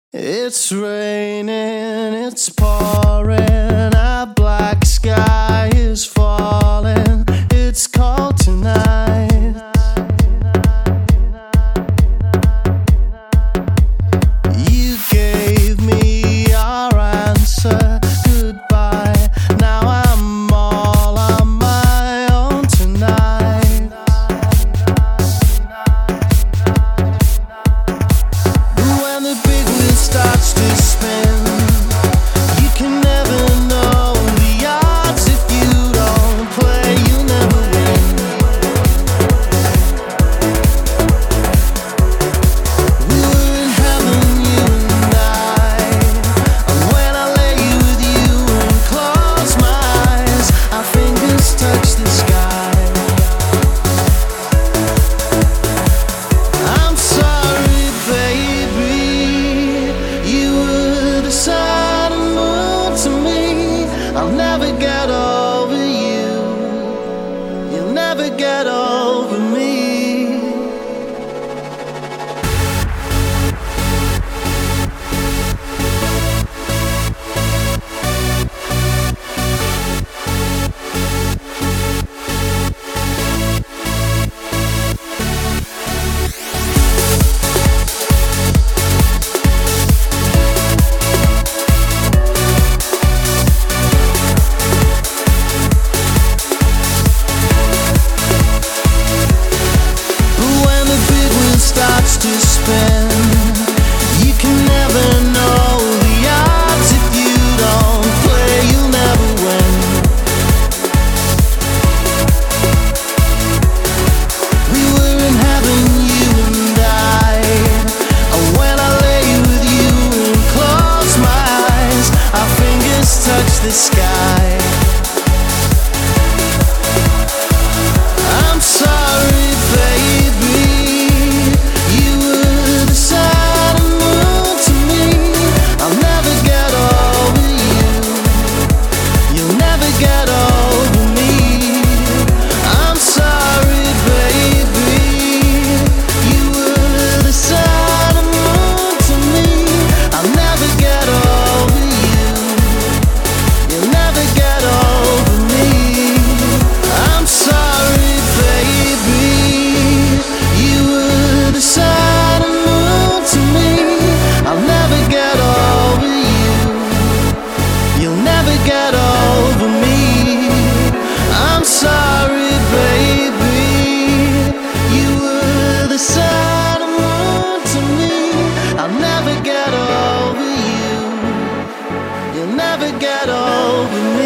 It's raining, it's pouring, a black sky is falling. It's cold tonight. You gave me your answer, goodbye. Now I'm all on my own tonight. When the big wheel starts to spin, you can never know the odds. If you don't play, you'll never win. We were in heaven, you and I, and when I lay with you and close my eyes, our fingers touch the sky. I'm sorry, baby, you were the sun and moon to me. I'll never get over you. You'll never get over me. When the big wheel starts to spin, you can never know the odds. If you don't play, you'll never win. We were in heaven, you and I, and when I lay with you and close my eyes, our fingers touch the sky. I'm sorry, baby, you were the sun and moon to me. I'll never get over you. You'll never get over me. I'm sorry, baby, you were the sun and moon to me. I'll never get over you. You'll never get over me. I'm sorry, baby, you were the sun and moon to me. I'll never get over you. You'll never get over me. I'm sorry, baby, you were the sun and moon to me. I'll never get over you. You'll never get over me.